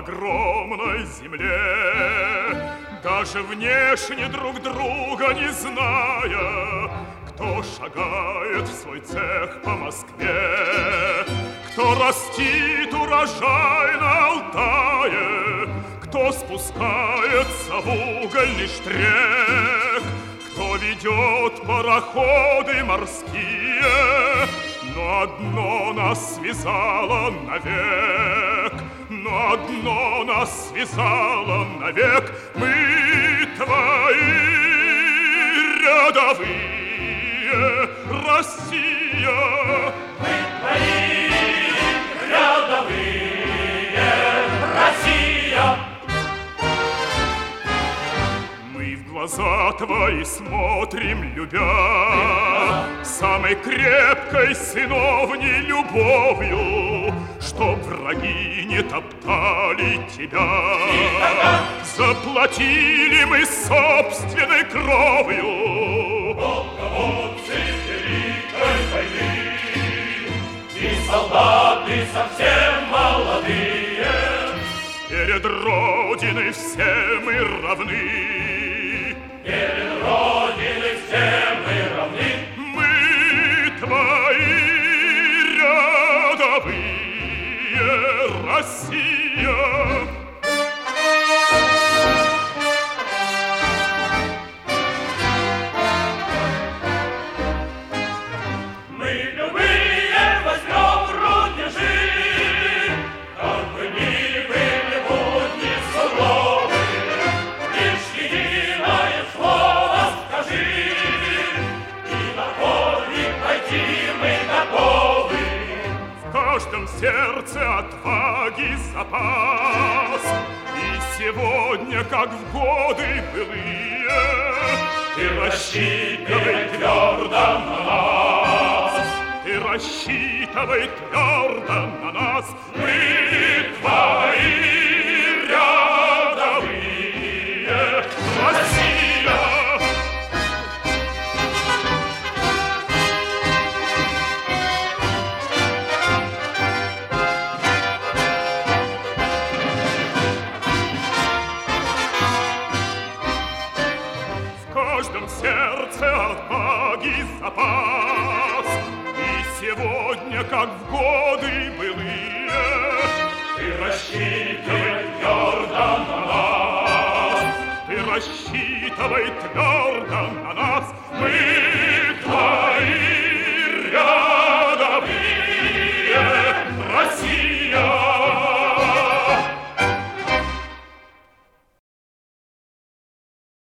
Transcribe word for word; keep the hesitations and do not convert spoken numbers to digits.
огромной земле, даже внешне друг друга не зная, кто шагает в свой цех по Москве, кто растит урожай на Алтае, кто спускается в угольный штрек, кто ведет пароходы морские. Но одно нас связало навек, но одно нас связало навек. Мы твои рядовые, Россия. Мы твои рядовые, Россия. Мы в глаза твои смотрим, любя, самой крепкой сыновней любовью, чтоб враги не топтали тебя. Заплатили мы собственной кровью полководцы Великой войны и солдаты совсем молодые. Перед Родиной все мы равны, перед Родиной все мы равны. Мы твои рядовые, Россия. Мы любые возьмем рубежи, как бы ни были будни суровы, лишь единое слово скажи, и на подвиг пойти мы готовы. В каждом сердце отваги запас, и сегодня, как в годы былые, ты рассчитывай твердо на нас, ты рассчитывай твердо на нас. Мы твои рядовые, Россия. В каждом сердце отваги запас, и сегодня, как в годы былые, ты рассчитывай твердо на нас, ты рассчитывай твердо на нас. Мы